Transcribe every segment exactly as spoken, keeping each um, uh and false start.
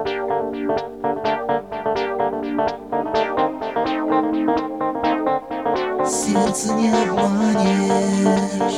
Сердце не обманешь.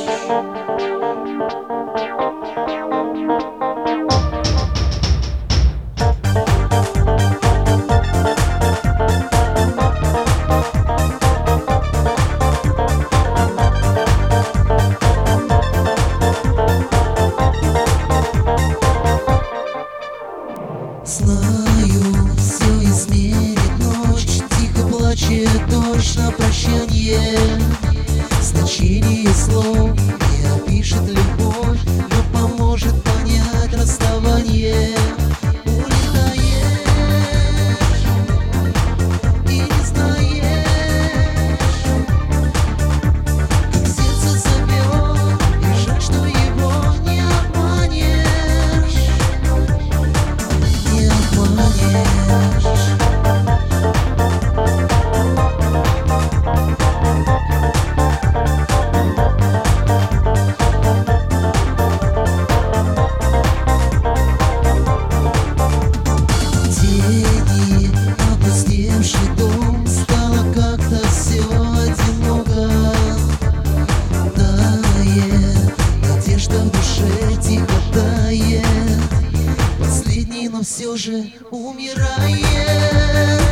Знаю, все изменит ночь, тихо плачет дождь на прощанье. Значение слов не опишет любовь, но поможет понять расставание. Улетаешь и не знаешь, как сердце зовет, и жаль, что его не обманешь. Не обманешь. Тени, опустевший дом, стало как-то все одиноко. Тает надежда в душе, тихо тает. Последний, но все же умирает.